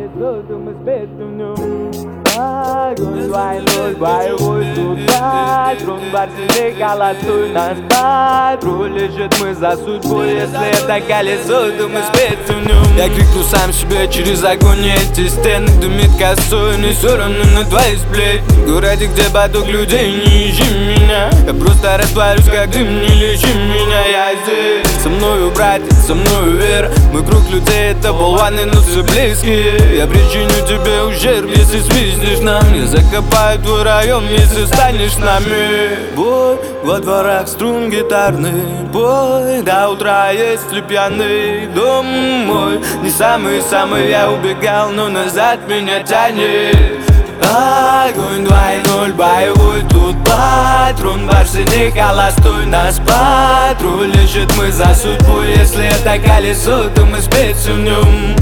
колесо, мы спеть в нем. Огонь двойной, боевой тут патрон. В арсенале холостой нас патруль. Лежит мы за судьбой, если это колесо, то мы спеть в нем. Я крикну сам себе через огонь, эти стены дымит косой. Но все равно на твои сплетни. В городе, где поток людей, не ищи меня. Я просто растворюсь, как дым, не лечи меня. Я здесь, со мною братья, со мною вера. Мой круг людей это болваны, но все близкие. Я причиню тебе ущерб, если свистнешь нам. Я закопаю твой район, если станешь нами. Бой во дворах, струн гитарный бой. До утра, если пьяный дом мой. Не самый-самый я убегал, но назад меня тянет. Огонь 2.0, боевой тут патрон. В арсенале холостой нас патруль. Лежит мы за судьбу, если это колесо, то мы спеть в нем.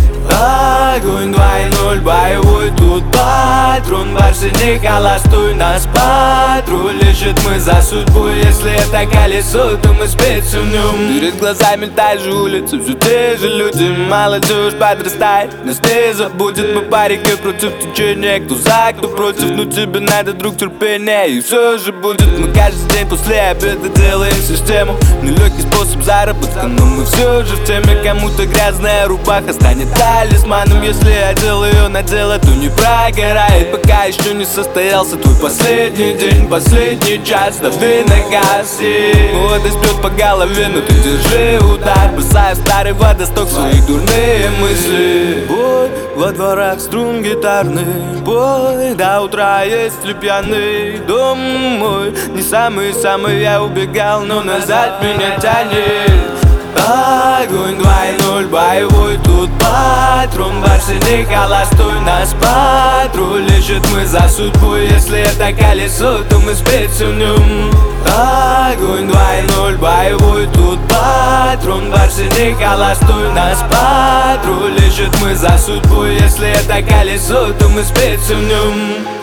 Огонь 2.0, боевой тут патрон. В арсенале холостой нас патруль. Лежит мы за судьбу, если это колесо, то мы спеть в нем. Перед глазами та же улица, все те же люди. Молодежь подрастает, нас не забудет. Мы по реке против течения, кто за, кто против. Но тебе надо, друг, терпения, и все же будет. Мы каждый день после обеда делаем систему. Нелегкий способ заработка, но мы все же в теме. Кому-то грязная рубаха станет талисманом. Если одел ее на дело, то не прогорает. Пока еще не состоялся твой последний день, последний час, дави на газ. Молодость бьет по голове, но ты держи удар. Бросая в старый водосток свои дурные мысли. Бой во дворах, струн гитарный бой. До утра, если пьяный дом мой. Не самый-самый я убегал, но назад меня тянет. Огонь 2.0, боевой тут патрон. В арсенале холостой нас патруль. Лежит мы за судьбу, если это колесо, то мы спеть в нем. Огонь 2.0, боевой тут патрон. В арсенале холостой нас патруль. Лежит мы за судьбу, если это колесо, то мы спеть в нем.